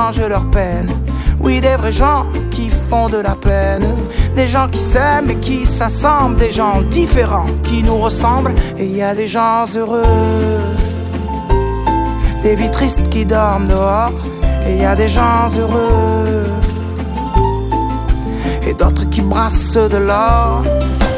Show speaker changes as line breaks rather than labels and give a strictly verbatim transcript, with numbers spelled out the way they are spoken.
manger leur peine. Oui, des vrais gens qui font de la peine. Des gens qui s'aiment et qui s'assemblent. Des gens différents qui nous ressemblent. Et il y a des gens heureux, des vies tristes qui dorment dehors. Et il y a des gens heureux et d'autres qui brassent de l'or.